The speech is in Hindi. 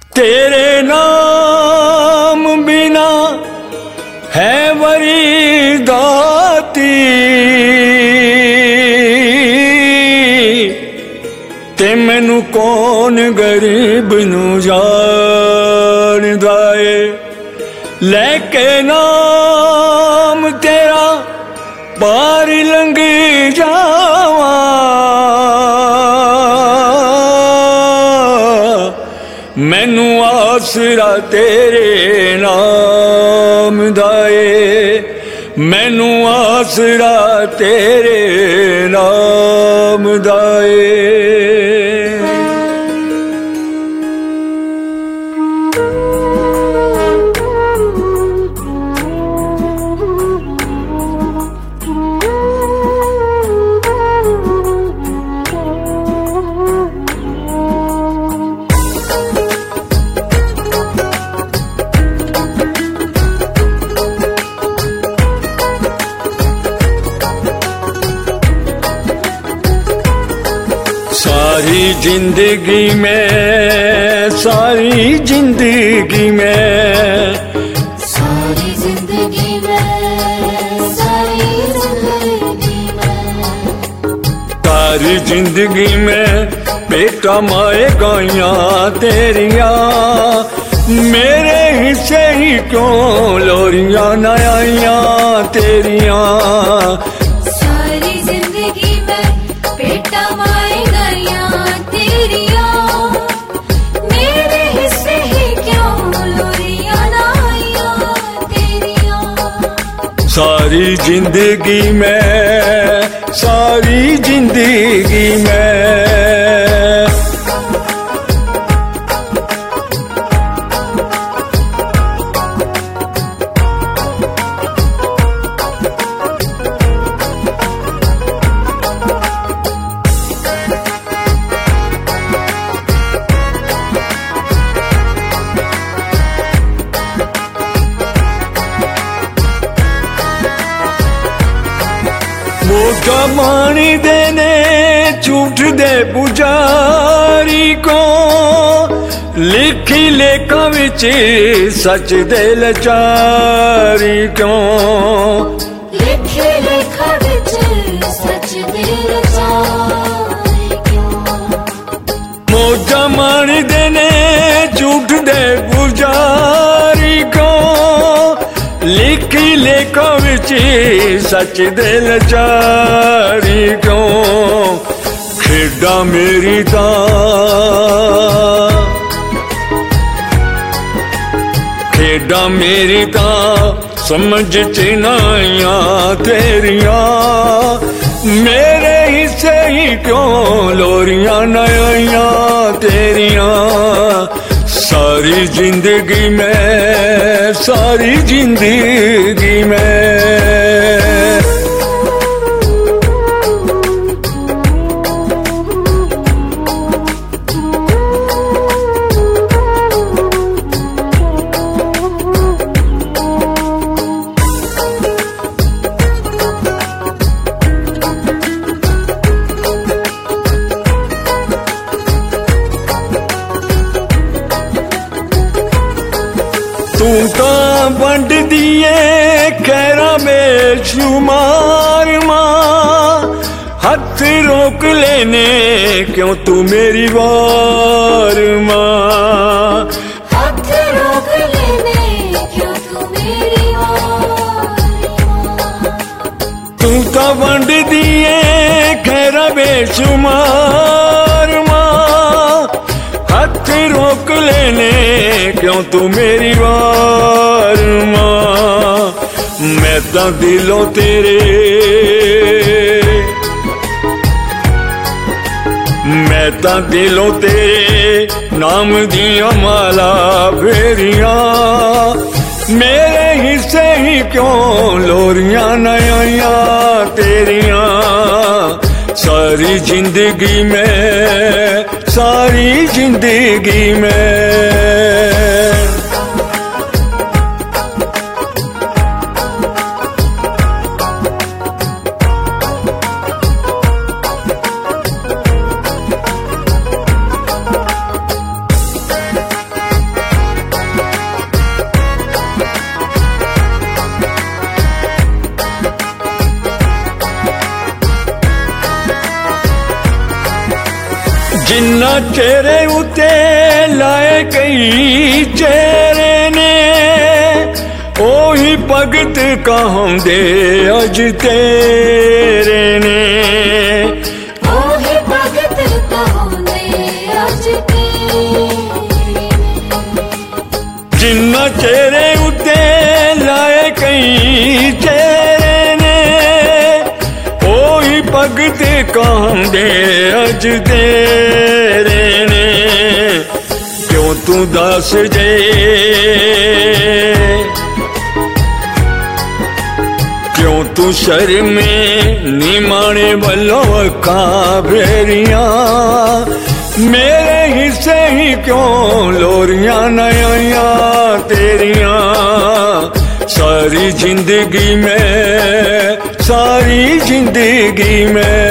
तेरे नाम बिना है वरी दाती, ते मैनू कौन गरीब नू जानदा है। लेके नाम तेरा पार लंघ जावा, मैनू आसरा तेरे नाम दाए, मैनू आसरा तेरे नाम दाए। सारी जिंदगी में, सारी जिंदगी में, सारी जिंदगी में, सारी जिंदगी में, सारी जिंदगी में बेटा माए गाइयां तेरिया, मेरे हिस्से ही क्यों लोरियां न आइयां तेरिया। सारी जिंदगी में बेटा माए गाइयां तेरिया, मेरे हिस्से ही क्यों लोरियां न आइयां तेरिया। सारी जिंदगी में, सारी जिंदगी में, मोटा पानी देने झूठ दे पुजारी को, लिखी लेखा विच सच दे लाचारी क्यों। लिखी लेखा विच सच दे लाचारी क्यों। मोटा पानी देने झूठ दे पुजारी को, लिखी लेखा विच सच दे लाचारी क्यों। खेडा मेरी तां, खेडा मेरी तां समझ च न आइयां तेरिया, मेरे हिस्से ही क्यों लोरियां न आइयां तेरिया। सारी जिंदगी में, सारी जिंदगी में, तू तां वंड दिए खैरा बेशुमार मां, हथ रोक लेने क्यों तू मेरी वार मां। हाथ रोक लेने क्यों तू मेरी वार मां। तू तां वंड दिए खैरा बेशुमार मां, हथ रोक लेने क्यों तू मेरी वार मां। मैं तां दिलों तेरे, मैं तां दिलों तेरे नाम दियां माला फेरियां, मेरे हिस्से ही क्यों लोरियां न आइयां तेरिया। सारी जिंदगी में, सारी जिंदगी में, जिन्ना चेहरे उते लाए कई चेहरे ने ओही भगत कहंदे अज तेरे ने ओही भगत कहंदे अज तेरे जिन्ना चेहरे उते लाए कई चेहरे ने ओही भगत कहंदे अज तेरे ने क्यों तू दस जे क्यों तू शर्मे निमाणे वल्लों अखां भेरियां मेरे हिस्से ही क्यों लोरियां नया तेरियां सारी जिंदगी में